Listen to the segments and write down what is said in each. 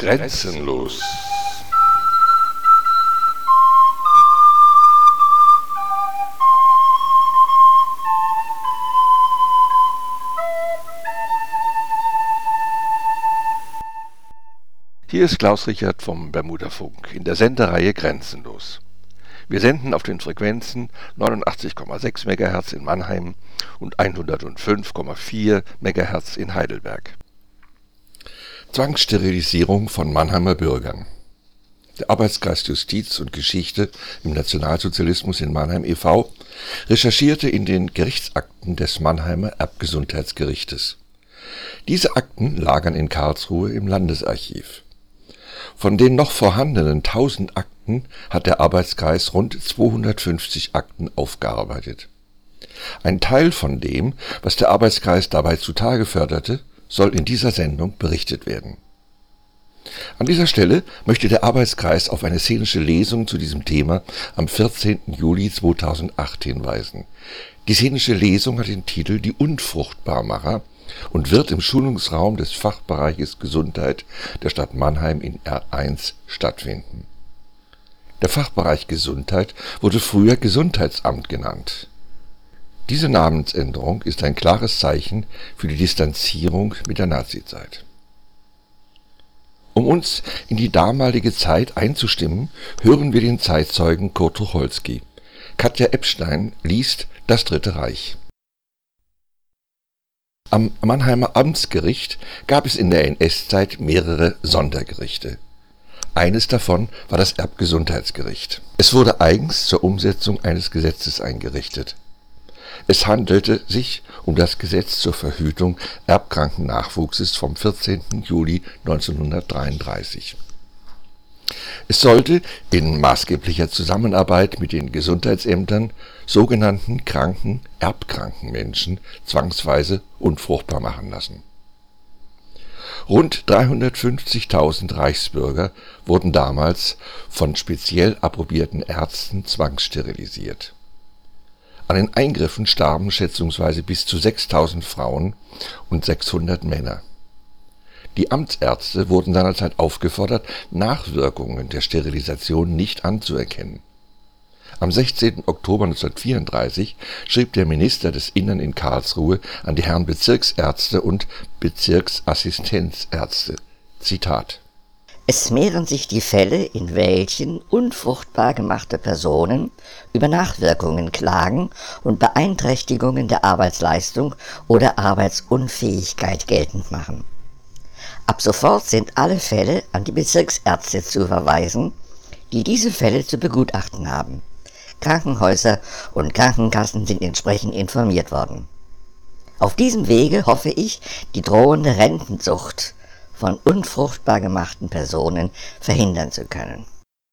Grenzenlos. Hier ist Klaus Richard vom Bermuda-Funk in der Sendereihe Grenzenlos. Wir senden auf den Frequenzen 89,6 MHz in Mannheim und 105,4 MHz in Heidelberg. Zwangssterilisierung von Mannheimer Bürgern. Der Arbeitskreis Justiz und Geschichte im Nationalsozialismus in Mannheim e.V. recherchierte in den Gerichtsakten des Mannheimer Erbgesundheitsgerichtes. Diese Akten lagern in Karlsruhe im Landesarchiv. Von den noch vorhandenen 1000 Akten hat der Arbeitskreis rund 250 Akten aufgearbeitet. Ein Teil von dem, was der Arbeitskreis dabei zutage förderte, soll in dieser Sendung berichtet werden. An dieser Stelle möchte der Arbeitskreis auf eine szenische Lesung zu diesem Thema am 14. Juli 2008 hinweisen. Die szenische Lesung hat den Titel »Die Unfruchtbarmacher« und wird im Schulungsraum des Fachbereiches Gesundheit der Stadt Mannheim in R1 stattfinden. Der Fachbereich Gesundheit wurde früher Gesundheitsamt genannt. Diese Namensänderung ist ein klares Zeichen für die Distanzierung mit der Nazizeit. Um uns in die damalige Zeit einzustimmen, hören wir den Zeitzeugen Kurt Tucholsky. Katja Epstein liest Das Dritte Reich. Am Mannheimer Amtsgericht gab es in der NS-Zeit mehrere Sondergerichte. Eines davon war das Erbgesundheitsgericht. Es wurde eigens zur Umsetzung eines Gesetzes eingerichtet. Es handelte sich um das Gesetz zur Verhütung erbkranken Nachwuchses vom 14. Juli 1933. Es sollte in maßgeblicher Zusammenarbeit mit den Gesundheitsämtern sogenannten erbkranken Menschen zwangsweise unfruchtbar machen lassen. Rund 350.000 Reichsbürger wurden damals von speziell approbierten Ärzten zwangssterilisiert. An den Eingriffen starben schätzungsweise bis zu 6.000 Frauen und 600 Männer. Die Amtsärzte wurden seinerzeit aufgefordert, Nachwirkungen der Sterilisation nicht anzuerkennen. Am 16. Oktober 1934 schrieb der Minister des Innern in Karlsruhe an die Herren Bezirksärzte und Bezirksassistenzärzte, Zitat: Es mehren sich die Fälle, in welchen unfruchtbar gemachte Personen über Nachwirkungen klagen und Beeinträchtigungen der Arbeitsleistung oder Arbeitsunfähigkeit geltend machen. Ab sofort sind alle Fälle an die Bezirksärzte zu verweisen, die diese Fälle zu begutachten haben. Krankenhäuser und Krankenkassen sind entsprechend informiert worden. Auf diesem Wege hoffe ich, die drohende Rentensucht von unfruchtbar gemachten Personen verhindern zu können.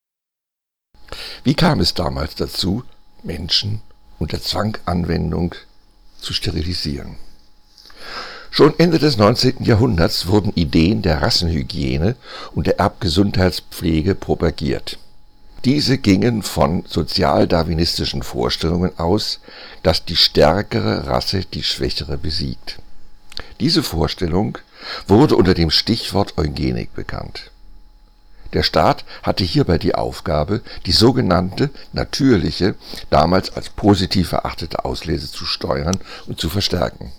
Wie kam es damals dazu, Menschen unter Zwanganwendung zu sterilisieren? Schon Ende des 19. Jahrhunderts wurden Ideen der Rassenhygiene und der Erbgesundheitspflege propagiert. Diese gingen von sozialdarwinistischen Vorstellungen aus, dass die stärkere Rasse die schwächere besiegt. Diese Vorstellung wurde unter dem Stichwort Eugenik bekannt. Der Staat hatte hierbei die Aufgabe, die sogenannte natürliche, damals als positiv erachtete Auslese zu steuern und zu verstärken.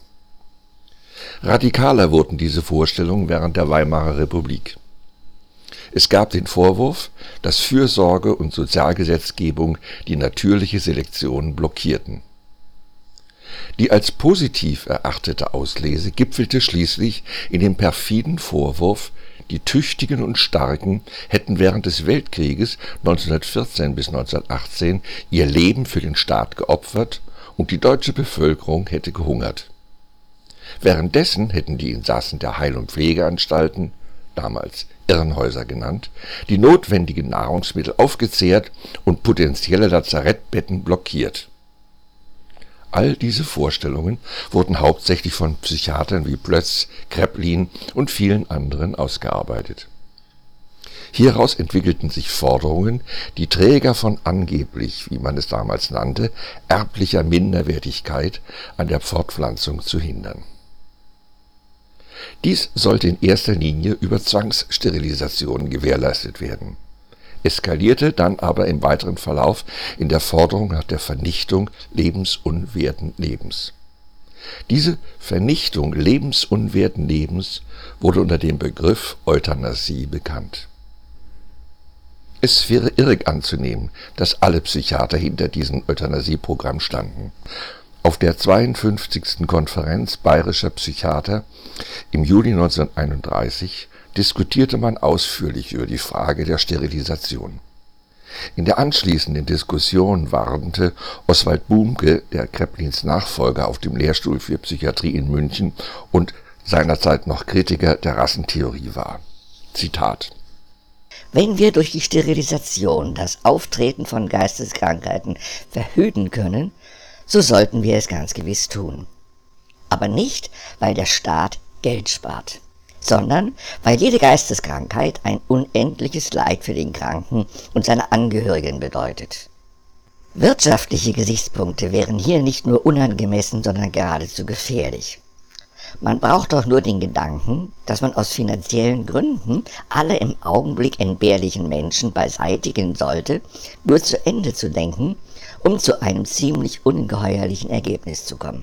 Radikaler wurden diese Vorstellungen während der Weimarer Republik. Es gab den Vorwurf, dass Fürsorge und Sozialgesetzgebung die natürliche Selektion blockierten. Die als positiv erachtete Auslese gipfelte schließlich in dem perfiden Vorwurf, die Tüchtigen und Starken hätten während des Weltkrieges 1914 bis 1918 ihr Leben für den Staat geopfert und die deutsche Bevölkerung hätte gehungert. Währenddessen hätten die Insassen der Heil- und Pflegeanstalten, damals Irrenhäuser genannt, die notwendigen Nahrungsmittel aufgezehrt und potenzielle Lazarettbetten blockiert. All diese Vorstellungen wurden hauptsächlich von Psychiatern wie Plötz, Kraepelin und vielen anderen ausgearbeitet. Hieraus entwickelten sich Forderungen, die Träger von angeblich, wie man es damals nannte, erblicher Minderwertigkeit an der Fortpflanzung zu hindern. Dies sollte in erster Linie über Zwangssterilisationen gewährleistet werden, eskalierte dann aber im weiteren Verlauf in der Forderung nach der Vernichtung lebensunwerten Lebens. Diese Vernichtung lebensunwerten Lebens wurde unter dem Begriff Euthanasie bekannt. Es wäre irrig anzunehmen, dass alle Psychiater hinter diesem Euthanasieprogramm standen. Auf der 52. Konferenz bayerischer Psychiater im Juli 1931 diskutierte man ausführlich über die Frage der Sterilisation. In der anschließenden Diskussion warnte Oswald Bumke, der Kraeplins Nachfolger auf dem Lehrstuhl für Psychiatrie in München und seinerzeit noch Kritiker der Rassentheorie war. Zitat: Wenn wir durch die Sterilisation das Auftreten von Geisteskrankheiten verhüten können, so sollten wir es ganz gewiss tun. Aber nicht, weil der Staat Geld spart, sondern weil jede Geisteskrankheit ein unendliches Leid für den Kranken und seine Angehörigen bedeutet. Wirtschaftliche Gesichtspunkte wären hier nicht nur unangemessen, sondern geradezu gefährlich. Man braucht doch nur den Gedanken, dass man aus finanziellen Gründen alle im Augenblick entbehrlichen Menschen beseitigen sollte, nur zu Ende zu denken, um zu einem ziemlich ungeheuerlichen Ergebnis zu kommen.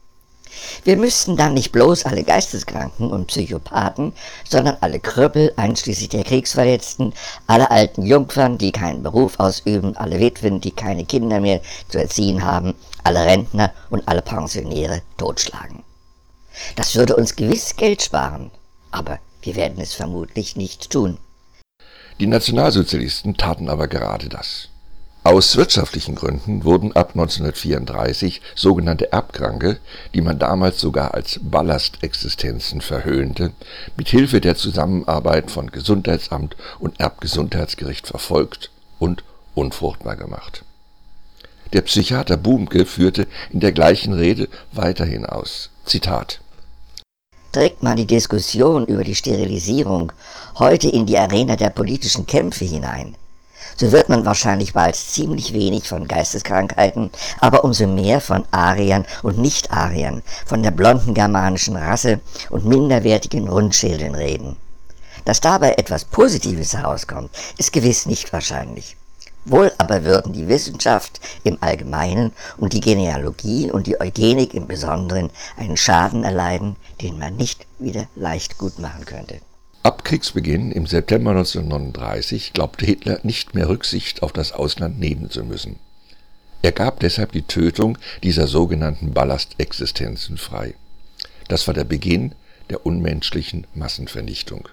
Wir müssten dann nicht bloß alle Geisteskranken und Psychopathen, sondern alle Krüppel, einschließlich der Kriegsverletzten, alle alten Jungfern, die keinen Beruf ausüben, alle Witwen, die keine Kinder mehr zu erziehen haben, alle Rentner und alle Pensionäre totschlagen. Das würde uns gewiss Geld sparen, aber wir werden es vermutlich nicht tun. Die Nationalsozialisten taten aber gerade das. Aus wirtschaftlichen Gründen wurden ab 1934 sogenannte Erbkranke, die man damals sogar als Ballastexistenzen verhöhnte, mit Hilfe der Zusammenarbeit von Gesundheitsamt und Erbgesundheitsgericht verfolgt und unfruchtbar gemacht. Der Psychiater Bumke führte in der gleichen Rede weiterhin aus. Zitat: Trägt man die Diskussion über die Sterilisierung heute in die Arena der politischen Kämpfe hinein, so wird man wahrscheinlich bald ziemlich wenig von Geisteskrankheiten, aber umso mehr von Ariern und Nicht-Ariern, von der blonden germanischen Rasse und minderwertigen Rundschädeln reden. Dass dabei etwas Positives herauskommt, ist gewiss nicht wahrscheinlich. Wohl aber würden die Wissenschaft im Allgemeinen und die Genealogie und die Eugenik im Besonderen einen Schaden erleiden, den man nicht wieder leicht gut machen könnte. Ab Kriegsbeginn im September 1939 glaubte Hitler nicht mehr Rücksicht auf das Ausland nehmen zu müssen. Er gab deshalb die Tötung dieser sogenannten Ballastexistenzen frei. Das war der Beginn der unmenschlichen Massenvernichtung.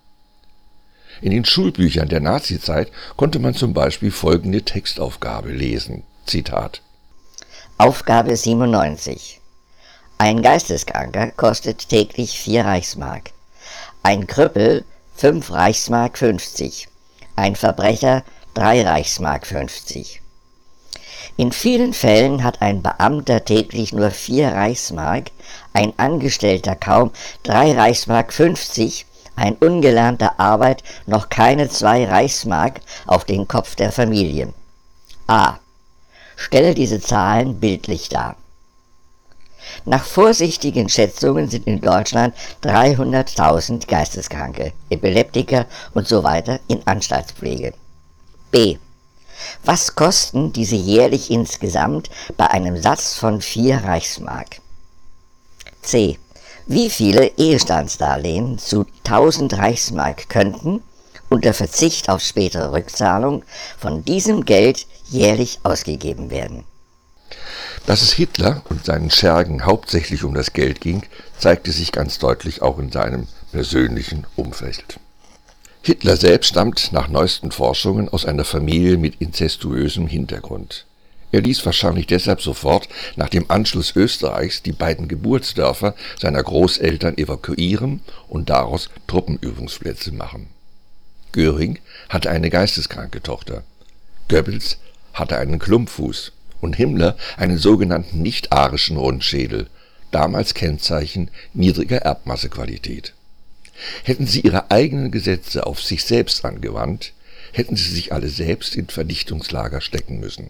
In den Schulbüchern der Nazizeit konnte man zum Beispiel folgende Textaufgabe lesen. Zitat: Aufgabe 97. Ein Geisteskranker kostet täglich 4 Reichsmark. Ein Krüppel 5 Reichsmark 50. Ein Verbrecher 3 Reichsmark 50. In vielen Fällen hat ein Beamter täglich nur 4 Reichsmark, ein Angestellter kaum 3 Reichsmark 50, ein ungelernter Arbeit noch keine 2 Reichsmark auf den Kopf der Familie. A. Stelle diese Zahlen bildlich dar. Nach vorsichtigen Schätzungen sind in Deutschland 300.000 Geisteskranke, Epileptiker usw. in Anstaltspflege. B. Was kosten diese jährlich insgesamt bei einem Satz von 4 Reichsmark? C. Wie viele Ehestandsdarlehen zu 1000 Reichsmark könnten, unter Verzicht auf spätere Rückzahlung, von diesem Geld jährlich ausgegeben werden? Dass es Hitler und seinen Schergen hauptsächlich um das Geld ging, zeigte sich ganz deutlich auch in seinem persönlichen Umfeld. Hitler selbst stammt nach neuesten Forschungen aus einer Familie mit inzestuösem Hintergrund. Er ließ wahrscheinlich deshalb sofort nach dem Anschluss Österreichs die beiden Geburtsdörfer seiner Großeltern evakuieren und daraus Truppenübungsplätze machen. Göring hatte eine geisteskranke Tochter, Goebbels hatte einen Klumpfuß und Himmler einen sogenannten nicht-arischen Rundschädel, damals Kennzeichen niedriger Erbmassequalität. Hätten sie ihre eigenen Gesetze auf sich selbst angewandt, hätten sie sich alle selbst in Vernichtungslager stecken müssen.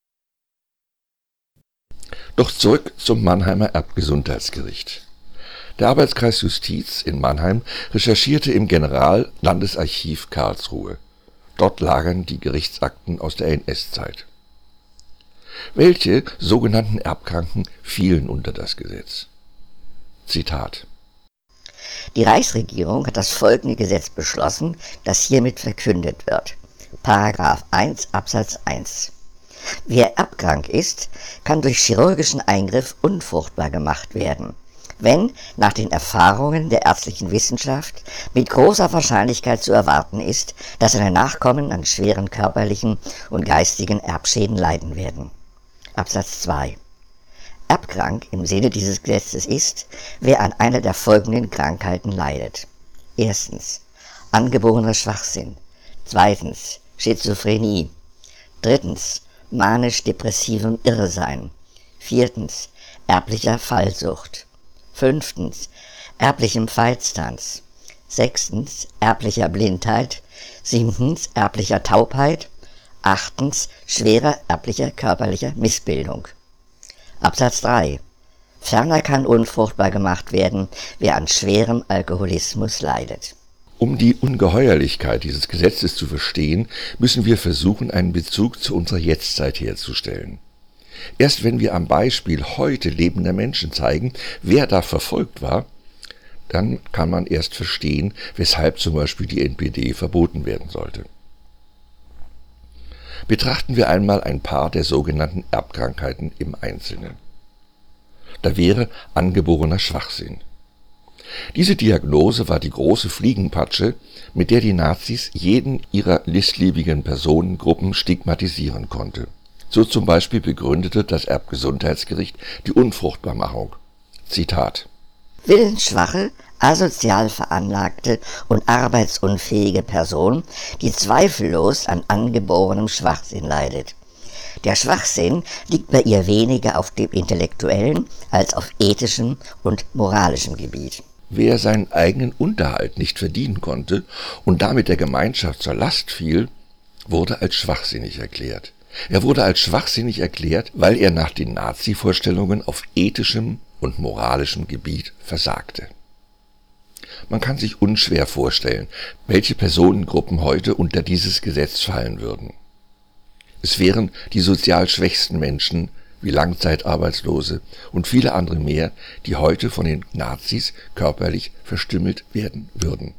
Doch zurück zum Mannheimer Erbgesundheitsgericht. Der Arbeitskreis Justiz in Mannheim recherchierte im Generallandesarchiv Karlsruhe. Dort lagern die Gerichtsakten aus der NS-Zeit. Welche sogenannten Erbkranken fielen unter das Gesetz? Zitat: Die Reichsregierung hat das folgende Gesetz beschlossen, das hiermit verkündet wird. Paragraph 1 Absatz 1. Wer erbkrank ist, kann durch chirurgischen Eingriff unfruchtbar gemacht werden, wenn nach den Erfahrungen der ärztlichen Wissenschaft mit großer Wahrscheinlichkeit zu erwarten ist, dass seine Nachkommen an schweren körperlichen und geistigen Erbschäden leiden werden. Absatz 2. Erbkrank im Sinne dieses Gesetzes ist, wer an einer der folgenden Krankheiten leidet. Erstens angeborener Schwachsinn. Zweitens Schizophrenie. Drittens manisch-depressivem Irrsein. Viertens erblicher Fallsucht. Fünftens erblichem Veitstanz. Sechstens erblicher Blindheit. Siebtens erblicher Taubheit. Achtens schwerer erblicher körperlicher Missbildung. Absatz 3. Ferner kann unfruchtbar gemacht werden, wer an schwerem Alkoholismus leidet. Um die Ungeheuerlichkeit dieses Gesetzes zu verstehen, müssen wir versuchen, einen Bezug zu unserer Jetztzeit herzustellen. Erst wenn wir am Beispiel heute lebender Menschen zeigen, wer da verfolgt war, dann kann man erst verstehen, weshalb zum Beispiel die NPD verboten werden sollte. Betrachten wir einmal ein paar der sogenannten Erbkrankheiten im Einzelnen. Da wäre angeborener Schwachsinn. Diese Diagnose war die große Fliegenpatsche, mit der die Nazis jeden ihrer listlebigen Personengruppen stigmatisieren konnte. So zum Beispiel begründete das Erbgesundheitsgericht die Unfruchtbarmachung. Zitat: Willensschwache, asozial veranlagte und arbeitsunfähige Person, die zweifellos an angeborenem Schwachsinn leidet. Der Schwachsinn liegt bei ihr weniger auf dem intellektuellen als auf ethischem und moralischem Gebiet. Wer seinen eigenen Unterhalt nicht verdienen konnte und damit der Gemeinschaft zur Last fiel, wurde als schwachsinnig erklärt. Er wurde als schwachsinnig erklärt, weil er nach den Nazi-Vorstellungen auf ethischem und moralischem Gebiet versagte. Man kann sich unschwer vorstellen, welche Personengruppen heute unter dieses Gesetz fallen würden. Es wären die sozial schwächsten Menschen, wie Langzeitarbeitslose und viele andere mehr, die heute von den Nazis körperlich verstümmelt werden würden.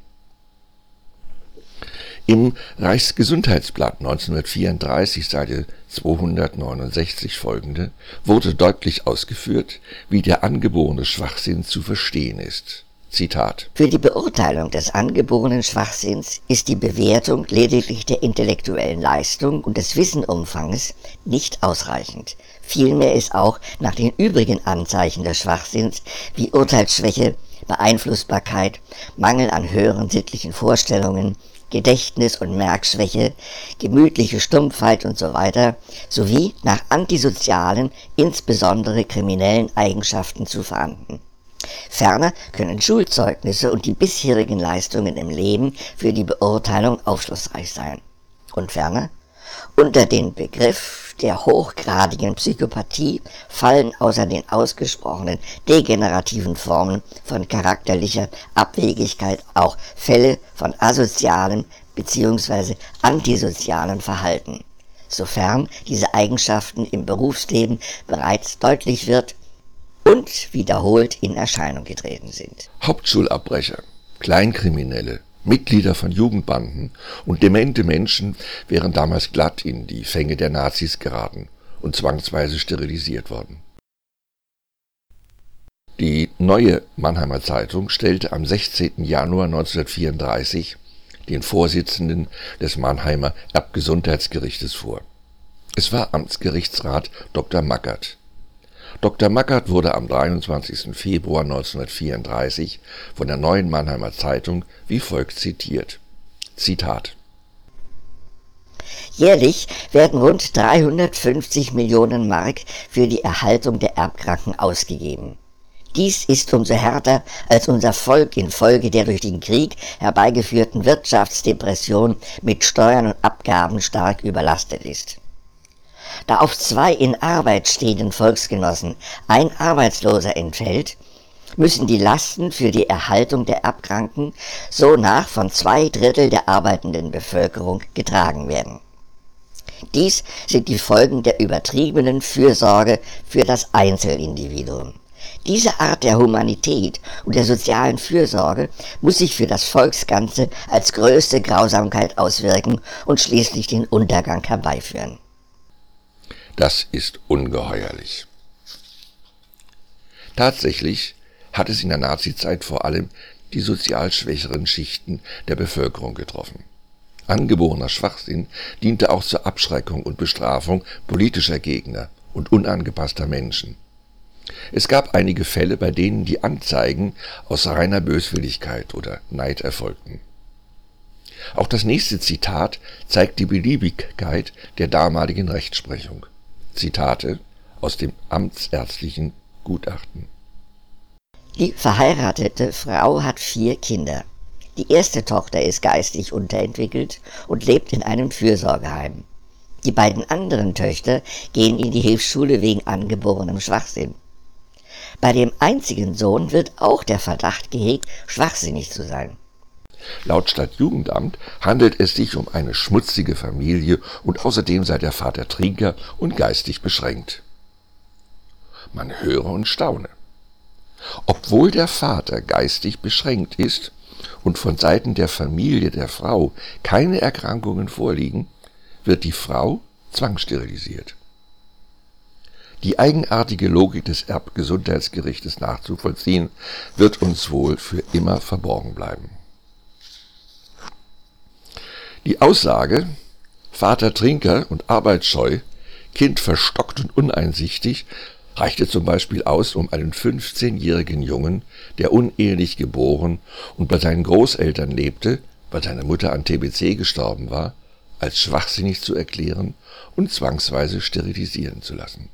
Im Reichsgesundheitsblatt 1934, Seite 269 folgende, wurde deutlich ausgeführt, wie der angeborene Schwachsinn zu verstehen ist. Zitat: Für die Beurteilung des angeborenen Schwachsinns ist die Bewertung lediglich der intellektuellen Leistung und des Wissenumfanges nicht ausreichend. Vielmehr ist auch nach den übrigen Anzeichen des Schwachsinns wie Urteilsschwäche, Beeinflussbarkeit, Mangel an höheren sittlichen Vorstellungen, Gedächtnis- und Merkschwäche, gemütliche Stumpfheit usw. sowie nach antisozialen, insbesondere kriminellen Eigenschaften zu fahnden. Ferner können Schulzeugnisse und die bisherigen Leistungen im Leben für die Beurteilung aufschlussreich sein. Und ferner, unter den Begriff der hochgradigen Psychopathie fallen außer den ausgesprochenen degenerativen Formen von charakterlicher Abwegigkeit auch Fälle von asozialem bzw. antisozialem Verhalten, sofern diese Eigenschaften im Berufsleben bereits deutlich wird und wiederholt in Erscheinung getreten sind. Hauptschulabbrecher, Kleinkriminelle, Mitglieder von Jugendbanden und demente Menschen wären damals glatt in die Fänge der Nazis geraten und zwangsweise sterilisiert worden. Die Neue Mannheimer Zeitung stellte am 16. Januar 1934 den Vorsitzenden des Mannheimer Erbgesundheitsgerichtes vor. Es war Amtsgerichtsrat Dr. Mackert. Dr. Mackert wurde am 23. Februar 1934 von der Neuen Mannheimer Zeitung wie folgt zitiert. Zitat: Jährlich werden rund 350 Millionen Mark für die Erhaltung der Erbkranken ausgegeben. Dies ist umso härter, als unser Volk infolge der durch den Krieg herbeigeführten Wirtschaftsdepression mit Steuern und Abgaben stark überlastet ist. Da auf 2 in Arbeit stehenden Volksgenossen ein Arbeitsloser entfällt, müssen die Lasten für die Erhaltung der Erbkranken sonach von 2/3 der arbeitenden Bevölkerung getragen werden. Dies sind die Folgen der übertriebenen Fürsorge für das Einzelindividuum. Diese Art der Humanität und der sozialen Fürsorge muss sich für das Volksganze als größte Grausamkeit auswirken und schließlich den Untergang herbeiführen. Das ist ungeheuerlich. Tatsächlich hat es in der Nazizeit vor allem die sozial schwächeren Schichten der Bevölkerung getroffen. Angeborener Schwachsinn diente auch zur Abschreckung und Bestrafung politischer Gegner und unangepasster Menschen. Es gab einige Fälle, bei denen die Anzeigen aus reiner Böswilligkeit oder Neid erfolgten. Auch das nächste Zitat zeigt die Beliebigkeit der damaligen Rechtsprechung. Zitate aus dem amtsärztlichen Gutachten. Die verheiratete Frau hat 4 Kinder. Die erste Tochter ist geistig unterentwickelt und lebt in einem Fürsorgeheim. Die beiden anderen Töchter gehen in die Hilfsschule wegen angeborenem Schwachsinn. Bei dem einzigen Sohn wird auch der Verdacht gehegt, schwachsinnig zu sein. Laut Stadtjugendamt handelt es sich um eine schmutzige Familie und außerdem sei der Vater Trinker und geistig beschränkt. Man höre und staune. Obwohl der Vater geistig beschränkt ist und von Seiten der Familie der Frau keine Erkrankungen vorliegen, wird die Frau zwangssterilisiert. Die eigenartige Logik des Erbgesundheitsgerichtes nachzuvollziehen, wird uns wohl für immer verborgen bleiben. Die Aussage, Vater Trinker und arbeitsscheu, Kind verstockt und uneinsichtig, reichte zum Beispiel aus, um einen 15-jährigen Jungen, der unehelich geboren und bei seinen Großeltern lebte, weil seine Mutter an TBC gestorben war, als schwachsinnig zu erklären und zwangsweise sterilisieren zu lassen.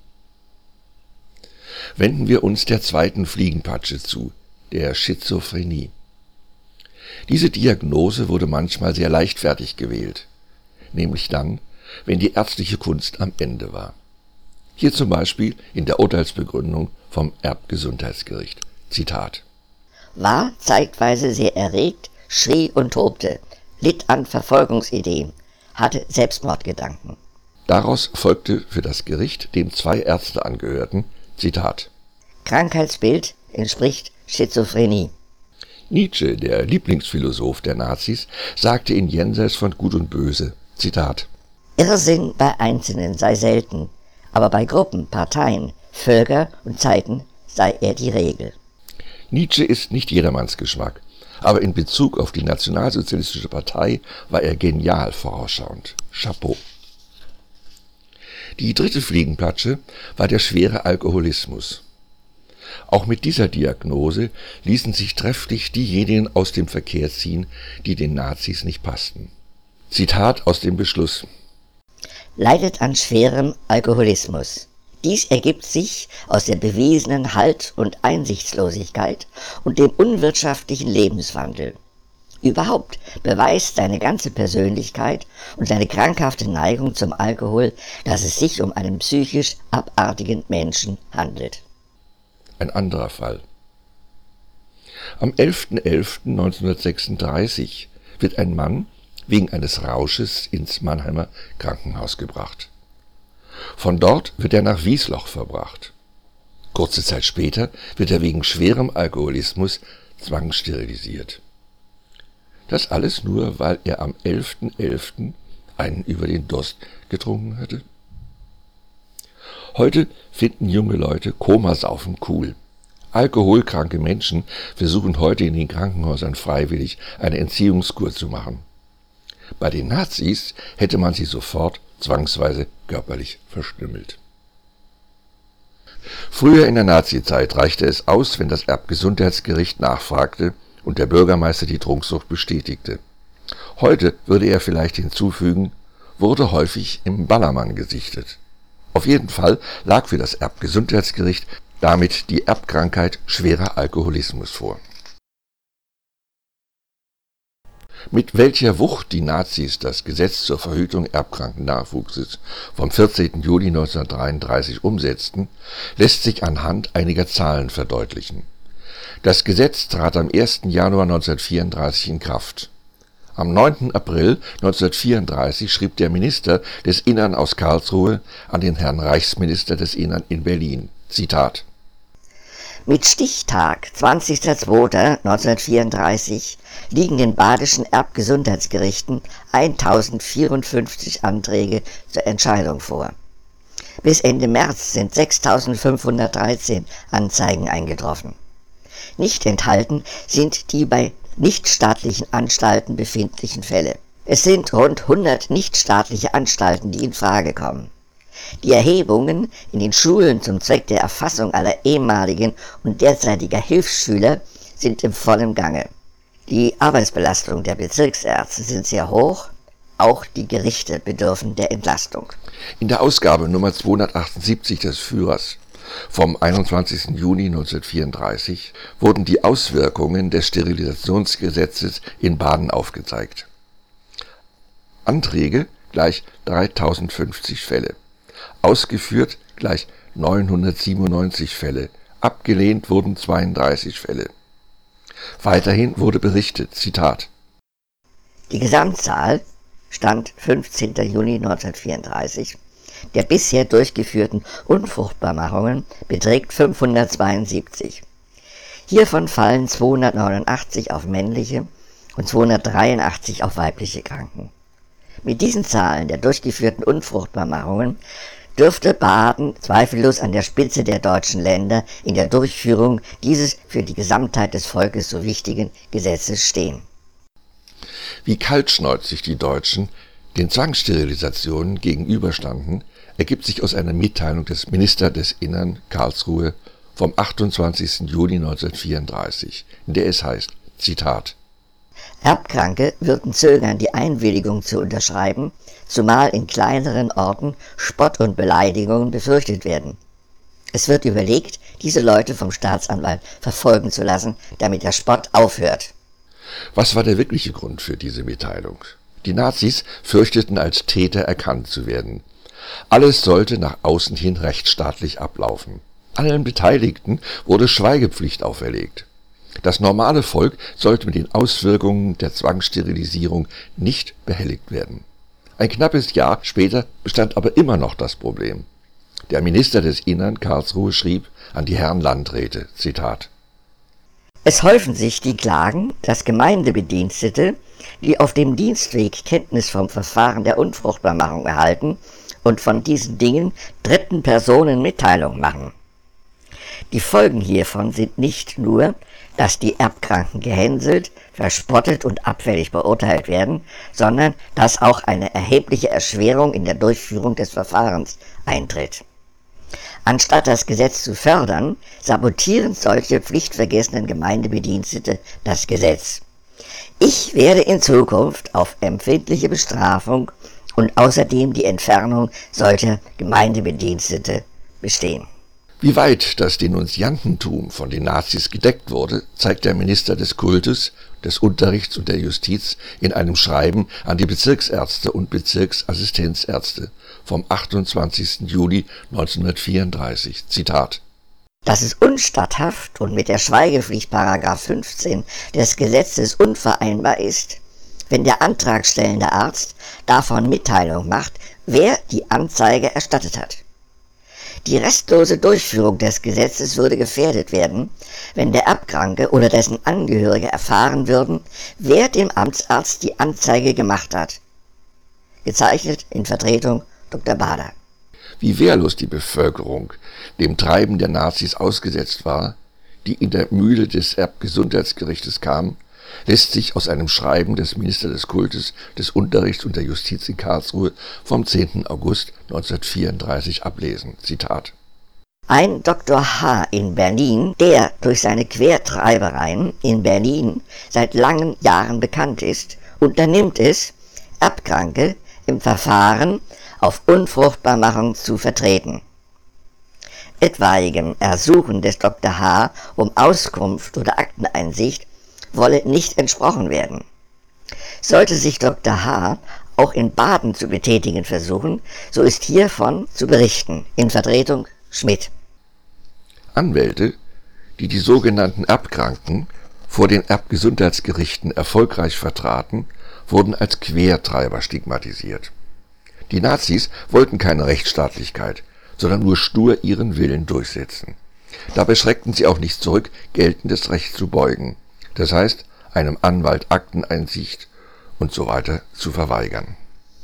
Wenden wir uns der zweiten Fliegenpatsche zu, der Schizophrenie. Diese Diagnose wurde manchmal sehr leichtfertig gewählt, nämlich dann, wenn die ärztliche Kunst am Ende war. Hier zum Beispiel in der Urteilsbegründung vom Erbgesundheitsgericht. Zitat: War zeitweise sehr erregt, schrie und tobte, litt an Verfolgungsideen, hatte Selbstmordgedanken. Daraus folgte für das Gericht, dem 2 Ärzte angehörten, Zitat: Krankheitsbild entspricht Schizophrenie. Nietzsche, der Lieblingsphilosoph der Nazis, sagte in Jenseits von Gut und Böse, Zitat: Irrsinn bei Einzelnen sei selten, aber bei Gruppen, Parteien, Völker und Zeiten sei er die Regel. Nietzsche ist nicht jedermanns Geschmack, aber in Bezug auf die Nationalsozialistische Partei war er genial vorausschauend. Chapeau. Die dritte Fliegenpatsche war der schwere Alkoholismus. Auch mit dieser Diagnose ließen sich trefflich diejenigen aus dem Verkehr ziehen, die den Nazis nicht passten. Zitat aus dem Beschluss: Leidet an schwerem Alkoholismus. Dies ergibt sich aus der bewiesenen Halt- und Einsichtslosigkeit und dem unwirtschaftlichen Lebenswandel. Überhaupt beweist seine ganze Persönlichkeit und seine krankhafte Neigung zum Alkohol, dass es sich um einen psychisch abartigen Menschen handelt. Ein anderer Fall. Am 11.11.1936 wird ein Mann wegen eines Rausches ins Mannheimer Krankenhaus gebracht. Von dort wird er nach Wiesloch verbracht. Kurze Zeit später wird er wegen schwerem Alkoholismus zwangssterilisiert. Das alles nur, weil er am 11.11. einen über den Durst getrunken hatte? Heute finden junge Leute Komasaufen cool. Alkoholkranke Menschen versuchen heute in den Krankenhäusern freiwillig eine Entziehungskur zu machen. Bei den Nazis hätte man sie sofort zwangsweise körperlich verstümmelt. Früher in der Nazizeit reichte es aus, wenn das Erbgesundheitsgericht nachfragte und der Bürgermeister die Trunksucht bestätigte. Heute würde er vielleicht hinzufügen, wurde häufig im Ballermann gesichtet. Auf jeden Fall lag für das Erbgesundheitsgericht damit die Erbkrankheit schwerer Alkoholismus vor. Mit welcher Wucht die Nazis das Gesetz zur Verhütung erbkranken Nachwuchses vom 14. Juli 1933 umsetzten, lässt sich anhand einiger Zahlen verdeutlichen. Das Gesetz trat am 1. Januar 1934 in Kraft. Am 9. April 1934 schrieb der Minister des Innern aus Karlsruhe an den Herrn Reichsminister des Innern in Berlin, Zitat: Mit Stichtag 20.02.1934 liegen den badischen Erbgesundheitsgerichten 1054 Anträge zur Entscheidung vor. Bis Ende März sind 6.513 Anzeigen eingetroffen. Nicht enthalten sind die bei nichtstaatlichen Anstalten befindlichen Fälle. Es sind rund 100 nichtstaatliche Anstalten, die in Frage kommen. Die Erhebungen in den Schulen zum Zweck der Erfassung aller ehemaligen und derzeitiger Hilfsschüler sind im vollen Gange. Die Arbeitsbelastung der Bezirksärzte sind sehr hoch, auch die Gerichte bedürfen der Entlastung. In der Ausgabe Nummer 278 des Führers vom 21. Juni 1934 wurden die Auswirkungen des Sterilisationsgesetzes in Baden aufgezeigt. Anträge gleich 3050 Fälle, ausgeführt gleich 997 Fälle, abgelehnt wurden 32 Fälle. Weiterhin wurde berichtet, Zitat: Die Gesamtzahl, Stand 15. Juni 1934, der bisher durchgeführten Unfruchtbarmachungen beträgt 572. Hiervon fallen 289 auf männliche und 283 auf weibliche Kranken. Mit diesen Zahlen der durchgeführten Unfruchtbarmachungen dürfte Baden zweifellos an der Spitze der deutschen Länder in der Durchführung dieses für die Gesamtheit des Volkes so wichtigen Gesetzes stehen. Wie kaltschnäuzig die Deutschen den Zwangssterilisationen gegenüberstanden, ergibt sich aus einer Mitteilung des Ministers des Innern Karlsruhe vom 28. Juni 1934, in der es heißt, Zitat: Erbkranke würden zögern, die Einwilligung zu unterschreiben, zumal in kleineren Orten Spott und Beleidigungen befürchtet werden. Es wird überlegt, diese Leute vom Staatsanwalt verfolgen zu lassen, damit der Spott aufhört. Was war der wirkliche Grund für diese Mitteilung? Die Nazis fürchteten, als Täter erkannt zu werden. Alles sollte nach außen hin rechtsstaatlich ablaufen. Allen Beteiligten wurde Schweigepflicht auferlegt. Das normale Volk sollte mit den Auswirkungen der Zwangssterilisierung nicht behelligt werden. Ein knappes Jahr später bestand aber immer noch das Problem. Der Minister des Innern Karlsruhe schrieb an die Herren Landräte, Zitat: Es häufen sich die Klagen, dass Gemeindebedienstete, die auf dem Dienstweg Kenntnis vom Verfahren der Unfruchtbarmachung erhalten und von diesen Dingen dritten Personen Mitteilung machen. Die Folgen hiervon sind nicht nur, dass die Erbkranken gehänselt, verspottet und abfällig beurteilt werden, sondern dass auch eine erhebliche Erschwerung in der Durchführung des Verfahrens eintritt. Anstatt das Gesetz zu fördern, sabotieren solche pflichtvergessenen Gemeindebedienstete das Gesetz. Ich werde in Zukunft auf empfindliche Bestrafung und außerdem die Entfernung solcher Gemeindebedienstete bestehen. Wie weit das Denunziantentum von den Nazis gedeckt wurde, zeigt der Minister des Kultus, des Unterrichts und der Justiz in einem Schreiben an die Bezirksärzte und Bezirksassistenzärzte vom 28. Juli 1934. Zitat: Dass es unstatthaft und mit der Schweigepflicht § 15 des Gesetzes unvereinbar ist, wenn der antragstellende Arzt davon Mitteilung macht, wer die Anzeige erstattet hat. Die restlose Durchführung des Gesetzes würde gefährdet werden, wenn der Erbkranke oder dessen Angehörige erfahren würden, wer dem Amtsarzt die Anzeige gemacht hat. Gezeichnet in Vertretung Dr. Bader. Wie wehrlos die Bevölkerung dem Treiben der Nazis ausgesetzt war, die in der Mühle des Erbgesundheitsgerichtes kam, lässt sich aus einem Schreiben des Ministers des Kultus, des Unterrichts und der Justiz in Karlsruhe vom 10. August 1934 ablesen. Zitat: Ein Dr. H. in Berlin, der durch seine Quertreibereien in Berlin seit langen Jahren bekannt ist, unternimmt es, Erbkranke im Verfahren auf Unfruchtbarmachung zu vertreten. Etwaigem Ersuchen des Dr. H. um Auskunft oder Akteneinsicht wolle nicht entsprochen werden. Sollte sich Dr. H. auch in Baden zu betätigen versuchen, so ist hiervon zu berichten, in Vertretung Schmidt. Anwälte, die die sogenannten Erbkranken vor den Erbgesundheitsgerichten erfolgreich vertraten, wurden als Quertreiber stigmatisiert. Die Nazis wollten keine Rechtsstaatlichkeit, sondern nur stur ihren Willen durchsetzen. Dabei schreckten sie auch nicht zurück, geltendes Recht zu beugen, das heißt, einem Anwalt Akteneinsicht und so weiter zu verweigern.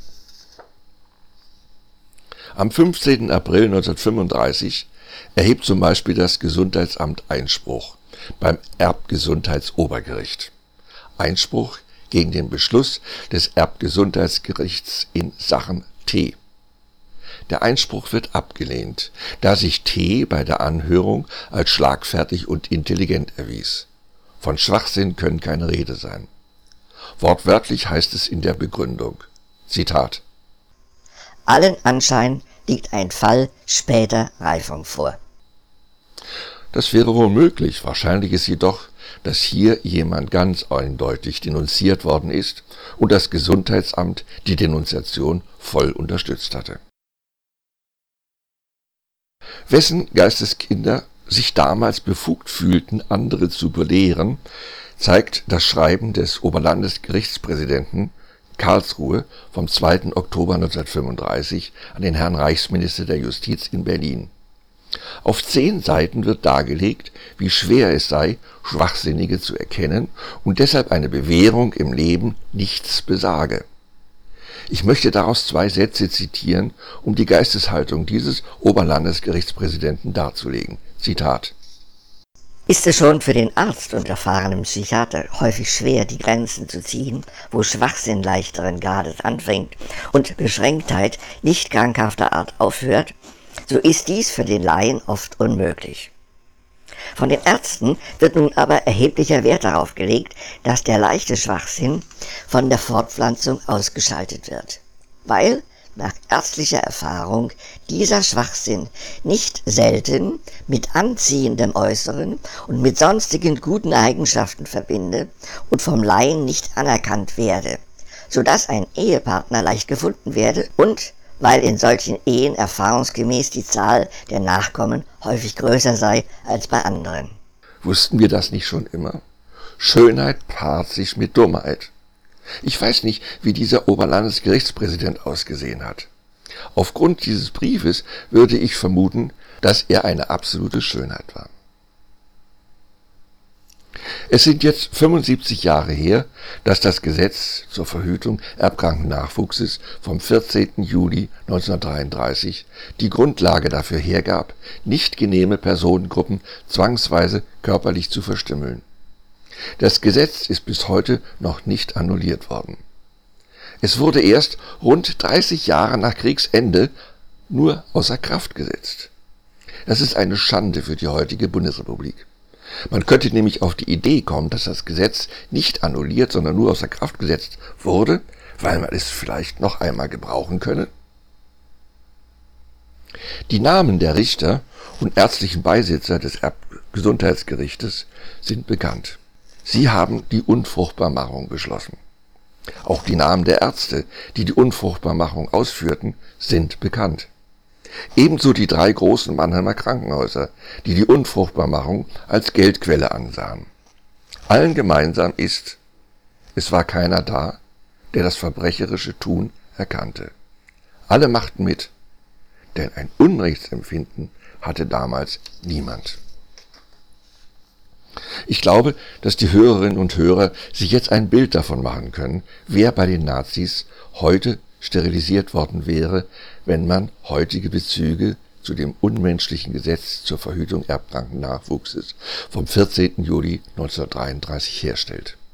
Am 15. April 1935 erhebt zum Beispiel das Gesundheitsamt Einspruch beim Erbgesundheitsobergericht. Einspruch gegen den Beschluss des Erbgesundheitsgerichts in Sachen T. Der Einspruch wird abgelehnt, da sich T. bei der Anhörung als schlagfertig und intelligent erwies. Von Schwachsinn können keine Rede sein. Wortwörtlich heißt es in der Begründung, Zitat: Allen Anschein liegt ein Fall später Reifung vor. Das wäre wohl möglich, wahrscheinlich ist jedoch, dass hier jemand ganz eindeutig denunziert worden ist und das Gesundheitsamt die Denunziation voll unterstützt hatte. Wessen Geisteskinder sich damals befugt fühlten, andere zu belehren, zeigt das Schreiben des Oberlandesgerichtspräsidenten Karlsruhe vom 2. Oktober 1935 an den Herrn Reichsminister der Justiz in Berlin. Auf 10 Seiten wird dargelegt, wie schwer es sei, Schwachsinnige zu erkennen und deshalb eine Bewährung im Leben nichts besage. Ich möchte daraus 2 Sätze zitieren, um die Geisteshaltung dieses Oberlandesgerichtspräsidenten darzulegen. Zitat: Ist es schon für den Arzt und erfahrenen Psychiater häufig schwer, die Grenzen zu ziehen, wo Schwachsinn leichteren Grades anfängt und Beschränktheit nicht krankhafter Art aufhört, so ist dies für den Laien oft unmöglich. Von den Ärzten wird nun aber erheblicher Wert darauf gelegt, dass der leichte Schwachsinn von der Fortpflanzung ausgeschaltet wird, weil nach ärztlicher Erfahrung dieser Schwachsinn nicht selten mit anziehendem Äußeren und mit sonstigen guten Eigenschaften verbinde und vom Laien nicht anerkannt werde, so dass ein Ehepartner leicht gefunden werde und weil in solchen Ehen erfahrungsgemäß die Zahl der Nachkommen häufig größer sei als bei anderen. Wussten wir das nicht schon immer? Schönheit paart sich mit Dummheit. Ich weiß nicht, wie dieser Oberlandesgerichtspräsident ausgesehen hat. Aufgrund dieses Briefes würde ich vermuten, dass er eine absolute Schönheit war. Es sind jetzt 75 Jahre her, dass das Gesetz zur Verhütung erbkranken Nachwuchses vom 14. Juli 1933 die Grundlage dafür hergab, nicht genehme Personengruppen zwangsweise körperlich zu verstümmeln. Das Gesetz ist bis heute noch nicht annulliert worden. Es wurde erst rund 30 Jahre nach Kriegsende nur außer Kraft gesetzt. Das ist eine Schande für die heutige Bundesrepublik. Man könnte nämlich auf die Idee kommen, dass das Gesetz nicht annulliert, sondern nur außer Kraft gesetzt wurde, weil man es vielleicht noch einmal gebrauchen könne. Die Namen der Richter und ärztlichen Beisitzer des Erbgesundheitsgerichtes sind bekannt. Sie haben die Unfruchtbarmachung beschlossen. Auch die Namen der Ärzte, die die Unfruchtbarmachung ausführten, sind bekannt. Ebenso die 3 großen Mannheimer Krankenhäuser, die die Unfruchtbarmachung als Geldquelle ansahen. Allen gemeinsam ist, es war keiner da, der das verbrecherische Tun erkannte. Alle machten mit, denn ein Unrechtsempfinden hatte damals niemand. Ich glaube, dass die Hörerinnen und Hörer sich jetzt ein Bild davon machen können, wer bei den Nazis heute sterilisiert worden wäre, wenn man heutige Bezüge zu dem unmenschlichen Gesetz zur Verhütung erbkranken Nachwuchses vom 14. Juli 1933 herstellt.